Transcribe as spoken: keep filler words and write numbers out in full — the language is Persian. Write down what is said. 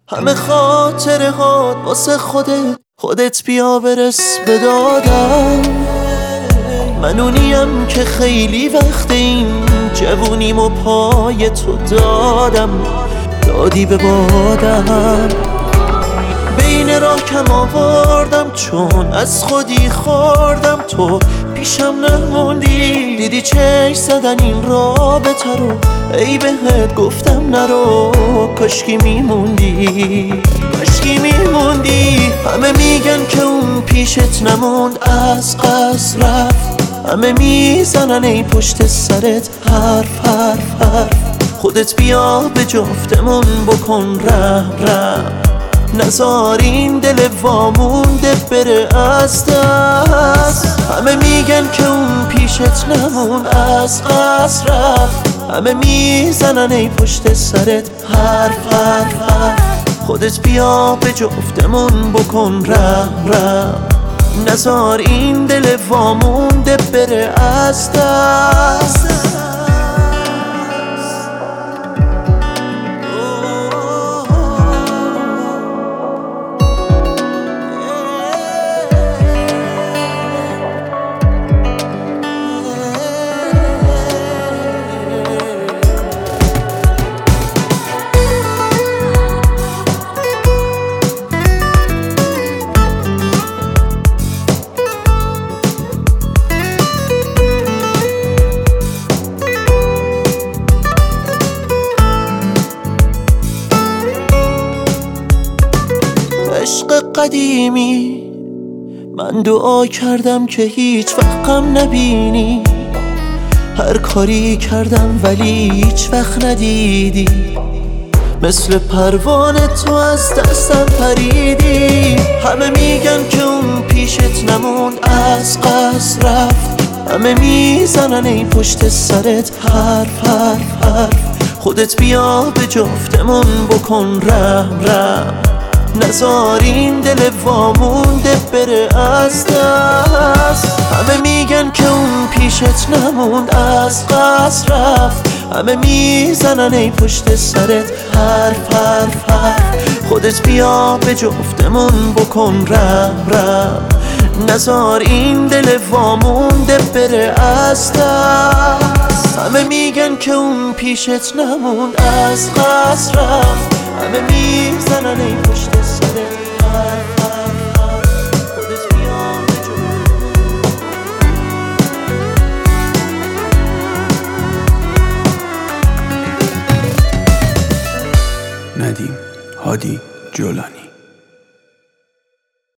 همه خاطره هات واسه خودت، خودت بیا برس به دادم. من اونیم که خیلی وقت این جوونیم و پای تو دادم، دادی به بادم. بین راه کم آوردم چون از خودی خوردم، تو پیشم نموندی. دیدی چشم زدن این رابطه رو، ای بهت گفتم نرو. کاشکی میموندی، کاشکی میموندی. همه میگن که اون پیشت نموند، از قصد رفت. همه میزنن ای پشت سرت حرف حرف حرف. خودت بیا به جفتمون بکن رحم رحم. نزار این دل وامونده بره از دست. همه میگن که اون پیشت نمون، از قصد رفت. همه میزنن ای پشت سرت حرف حرف حرف. خودت بیا به جفتمون بکن رحم رحم. نزار این دل وامونده بره از دست. عشق قدیمی من دعا کردم که هیچ وقت غم نبینی. هر کاری کردم ولی هیچ وقت ندیدی. مثل پروانه تو از دستم پریدی. همه میگن که اون پیشت نموند، از قصد رفت. همه میزنن ای پشت سرت حرف حرف حرف. خودت بیا به جفتمون بکن رحم رحم. نزار این دل وامونده بره از دست. همه میگن که اون پیشت نموند، از قصد رفت. همه میزنن ای پشت سرت حرف حرف حرف. خودت بیا به جفتمون بکن رحم رحم. نزار این دل وامونده بره از دست. همه میگن که اون پیشت نموند، از قصد رفت. همه میزنن ای پشت سرت حرف حرف حرف. خودت بیا به جفتمون. ندیم هادی جولانی.